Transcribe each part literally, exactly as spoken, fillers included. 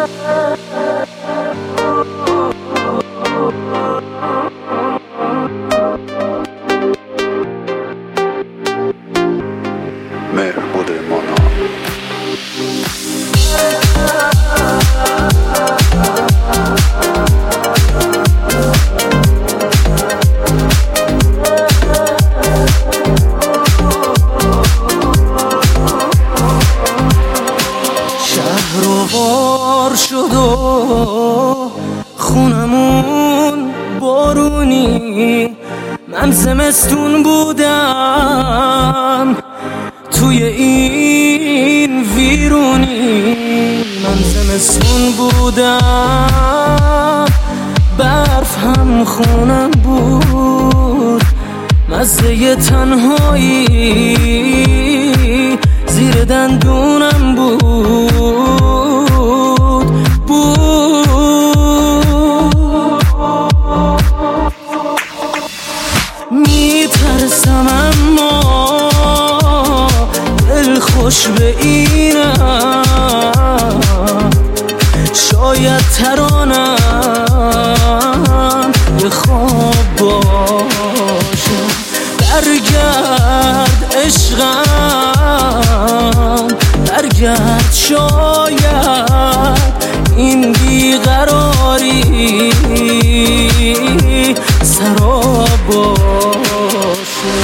مهربود مانا شهروار شد و خونمون بارونی، من زمستون بودم توی این ویرونی. من زمستون بودم برف هم خونم بود، مزه تنهایی زیر دندونم بود بود میترسم اما دل خوش به اینم، شاید ترانم یه خواب باشه. برگرد عشقم برگرد، شاید این بیقراری سراب باشه.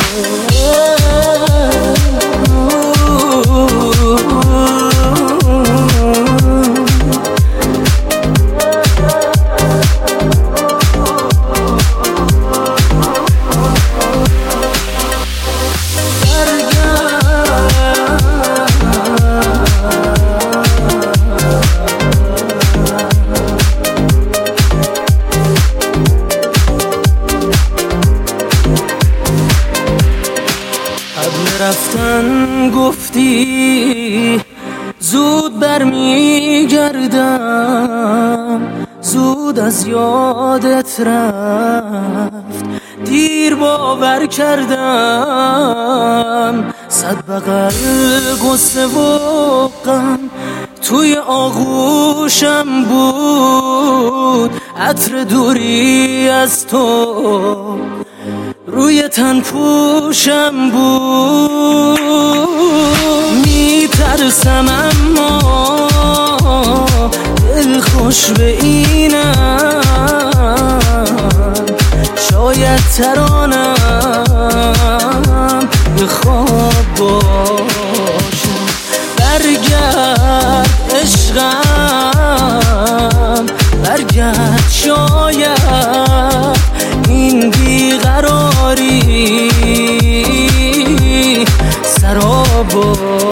رفتن گفتی زود برمیگردم، زود از یادت رفت دیر باور کردم. صد بغل قصه و غم توی آغوشم بود، عطر دوری از تو روی تن پوشم بود. میترسم اما دل خوش به اینم، شاید ترانم یه خواب باشه. برگرد عشقم برگرد، شاید این بیقراری سراب